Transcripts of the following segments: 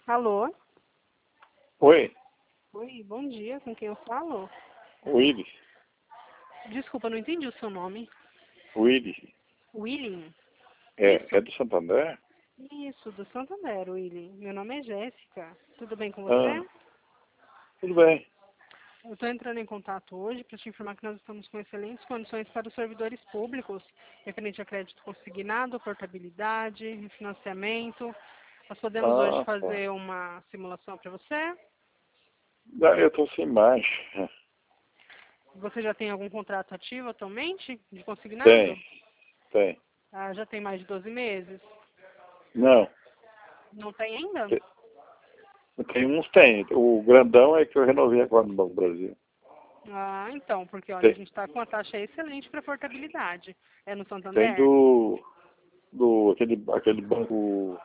Alô? Oi, Oi, bom dia, com quem eu falo? Willy, Desculpa, não entendi o seu nome. Willy, William? é do Santander? Isso, do Santander, William. Meu nome é Jéssica. Tudo bem com Ah, você? tudo bem. Eu estou entrando em contato hoje para te informar que nós estamos com excelentes condições para os servidores públicos, referente a crédito consignado, portabilidade, refinanciamento. Nós podemos hoje Ah, tá. fazer uma simulação para você? Eu tô sem mais. Você já tem algum contrato ativo atualmente de Tem, consignado? tem. Ah, já tem mais de 12 meses? Não, Não tem ainda? te- tem uns tem. O grandão é que eu renovei agora no Banco do Brasil. Ah, então, porque olha, a Tem, gente está com uma taxa excelente para portabilidade. É no tem Santander? aquele banco,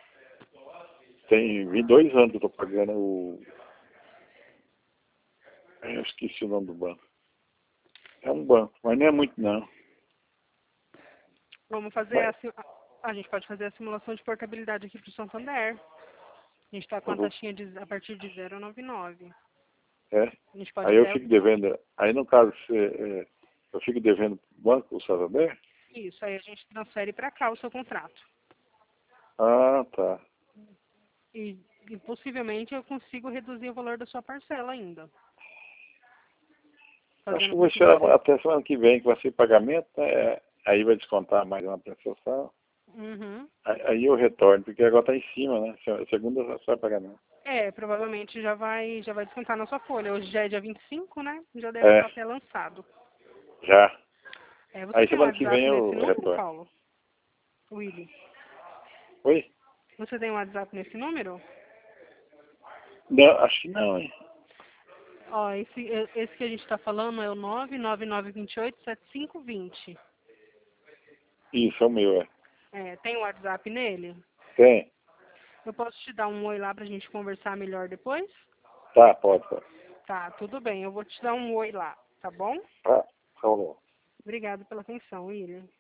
tem 22 anos que eu tô pagando eu esqueci o nome do banco. É um banco, mas não é muito não. Vamos fazer Mas, a gente pode fazer a simulação de portabilidade aqui para o Santander. A gente está com eu a vou- taxinha a partir de 0,99. é, A gente pode aí eu até fico devendo, aí no caso, eu fico devendo pro banco, o Santander? isso, aí a gente transfere para cá o seu contrato. Ah, tá. E possivelmente eu consigo reduzir o valor da sua parcela ainda. Acho Fazendo que com vai que ser você. até semana que vem, que vai ser pagamento, né? Aí vai descontar mais uma prestação. Uhum. Aí eu retorno, porque agora está em cima, né? Segunda já sai pagamento. É, provavelmente já vai descontar na sua folha. Hoje já é dia 25, né? Já deve É, estar até lançado. já. Você Aí tem um semana que vem WhatsApp nesse eu número, retorno. Paulo? Willy? Oi? Você tem um WhatsApp nesse número? Não, acho que não, hein? Ó, esse que a gente está falando é o 999287520. Isso, é o meu, é. É, tem o WhatsApp nele? Tem? Eu posso te dar um oi lá pra gente conversar melhor depois? Tá, pode. Tá, tudo bem. Eu vou te dar um oi lá, tá bom? Tá, tá bom. Obrigado pela atenção, William.